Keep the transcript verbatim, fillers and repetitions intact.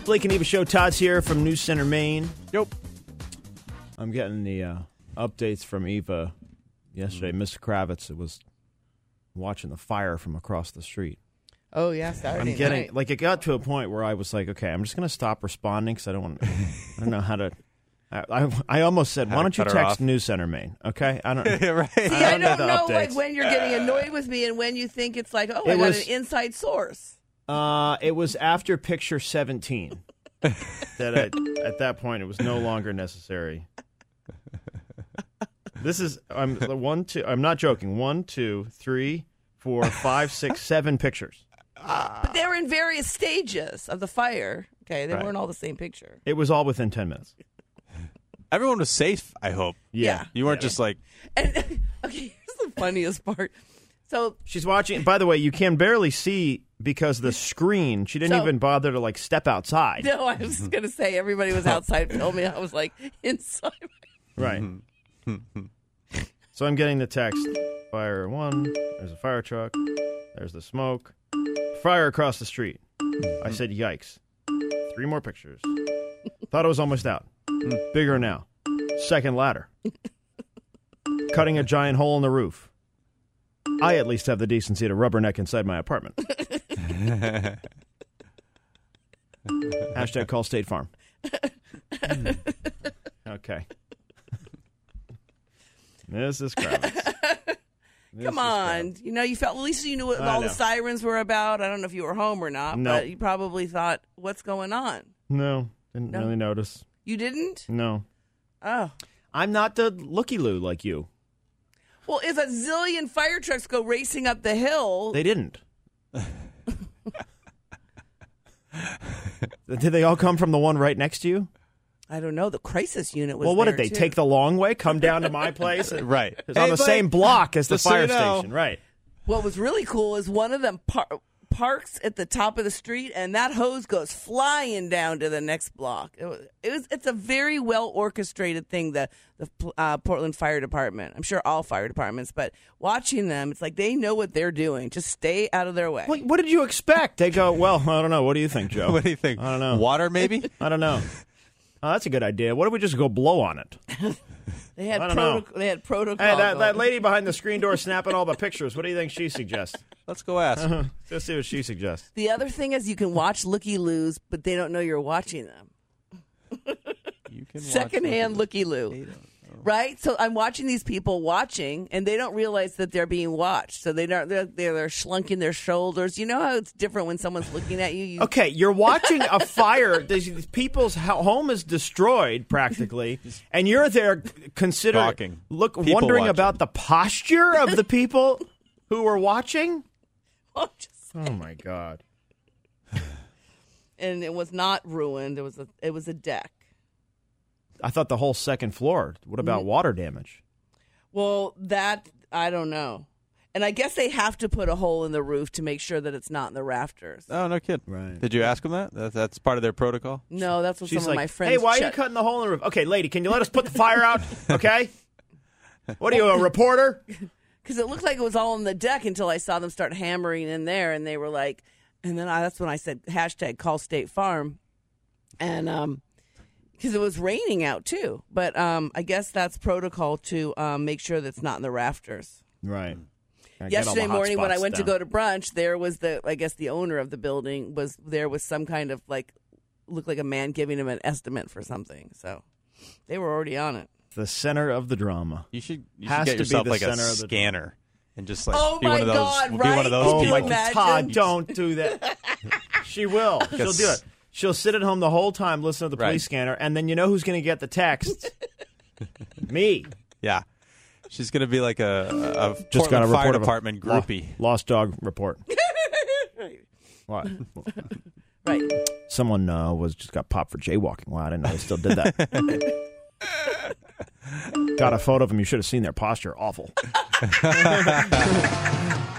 Blake and Eva Show. Todd's here from News Center, Maine. Yep. I'm getting the uh, updates from Eva yesterday. Mm. Mister Kravitz was watching the fire from across the street. Oh, yeah, Saturday I'm getting, night. like, it got to a point where I was like, okay, I'm just going to stop responding because I don't want I don't know how to. I, I, I almost said, How why to don't you cut her text off. News Center, Maine? Okay? I don't right. See, I don't, know the know, like, updates. when you're getting annoyed with me and when you think it's like, oh, It I got was- an inside source. Uh, it was after picture seventeen that I, at that point it was no longer necessary. This is I'm the one two. I'm not joking. One, two, three, four, five, six, seven pictures. But they were in various stages of the fire. Okay, they Right. weren't all the same picture. It was all within ten minutes. Everyone was safe, I hope. Yeah, You weren't just like, And okay, here's the funniest part. So she's watching. By the way, you can barely see because the screen. She didn't So- even bother to like step outside. no, I was gonna say everybody was outside filming. I was like inside. Right. So I'm getting the text. Fire one. There's a fire truck. There's the smoke. Fire across the street. I said, yikes. Three more pictures. Thought it was almost out. Bigger now. Second ladder. Cutting a giant hole in the roof. I at least have the decency to rubberneck inside my apartment. Hashtag call State Farm. Okay. Missus Kravitz. Come on, you know, you felt at least you knew what I all know. the sirens were about. I don't know if you were home or not, No. but you probably thought, "What's going on?" No, didn't No. really notice. You didn't? No. Oh. I'm not the looky-loo like you. Well, if a zillion fire trucks go racing up the hill, They didn't. Did they all come from the one right next to you? I don't know. The crisis unit was Well, what there, did they too. take the long way? Come down to my place? right. It's on the same block as the just so fire you know. station, right? What was really cool is one of them par- parks at the top of the street, and that hose goes flying down to the next block. It was, it was it's a very well orchestrated thing. The the uh, Portland Fire Department. I'm sure all fire departments, but watching them, it's like they know what they're doing. Just stay out of their way. What, what did you expect? They go, well, I don't know. What do you think, Joe? What do you think? I don't know. Water, maybe? I don't know. Oh, that's a good idea. What if we just go blow on it? They had I don't protoc- know. They had protocol. Hey, that, that going. lady behind the screen door snapping all the pictures. What do you think she suggests? Let's go ask. Let's see what she suggests. The other thing is you can watch looky-loos, but they don't know you're watching them. You can watch Secondhand them. looky-loo. They don't know. Right? So I'm watching these people watching, and they don't realize that they're being watched. So they don't, they're, they're, they're slunking their shoulders. You know how it's different when someone's looking at you? you Okay, you're watching a fire. These people's ho- home is destroyed practically, and you're there considering, Talking. look, People wondering watching. about the posture of the people who are watching. I'm just- Oh my God! and it was not ruined. It was a, it was a deck. I thought the whole second floor. What about Mm-hmm. water damage? Well, that, I don't know. And I guess they have to put a hole in the roof to make sure that it's not in the rafters. Oh, no kid. Right. Did you ask them that? that? That's part of their protocol? No, that's what She's some like, of my friends "Hey, why are you check- cutting the hole in the roof?" Okay, lady, can you let us put the fire out? Okay. What are you, a reporter? Because it looked like it was all on the deck until I saw them start hammering in there, and they were like, and then I, that's when I said hashtag call State Farm, and um, because it was raining out too. But um, I guess that's protocol to um, make sure that it's not in the rafters. Right. Gotta get all the Yesterday hot morning when I spots went to down. go to brunch, there was the I guess the owner of the building was there with some kind of like looked like a man giving him an estimate for something. So they were already on it. The center of the drama. You should, you Has should get to be yourself the like a center of the- scanner and just like Oh be my one of those. God, be right? one of those Could Oh you people. my imagine? Todd, don't do that. She will. She'll do it. She'll sit at home the whole time, listen to the police Right. scanner, and then you know who's going to get the text? Me. Yeah. She's going to be like a, a Just got a Portland Fire report of a Department lo- groupie. lost dog report. What? Right. Someone uh, was just got popped for jaywalking. Wow, I didn't know they still did that. Got a photo of him. You should have seen their posture. Awful.